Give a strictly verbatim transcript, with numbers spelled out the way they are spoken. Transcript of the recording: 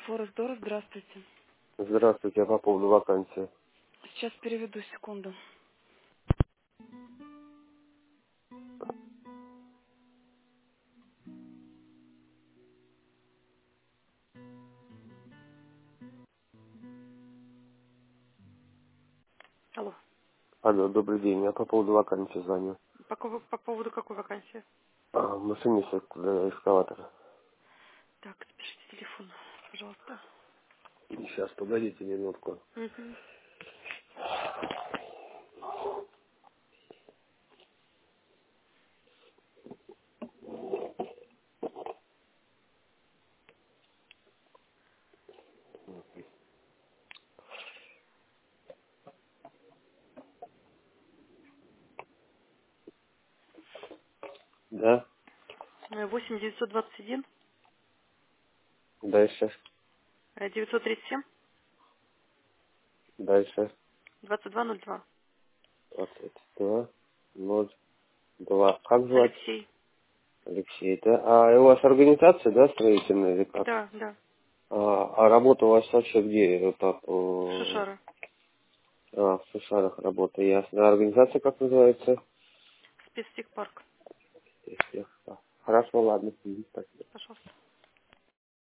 Форест Дора, здравствуйте. Здравствуйте, я по поводу вакансии. Сейчас переведу, секунду. Алло. Алло, добрый день, я по поводу вакансии звоню. По, ко- по поводу какой вакансии? А, машинист для экскаватора. Так, запишите телефон, пожалуйста. Сейчас, погодите минутку. Угу. Да? восемь девятьсот двадцать один Дальше, э, девятьсот тридцать семь дальше. двадцать два ноль два. двадцать два, ноль два. Как звать? Алексей. Алексей, да? А у вас организация, да, строительная или как? Да, да. А, а работа у вас вообще где? Так, э, Шишара. а, в Сушарах работа, ясно. А организация как называется? Спецтехпарк. Если- Хорошо, ладно. Мгм, спасибо. Пожалуйста.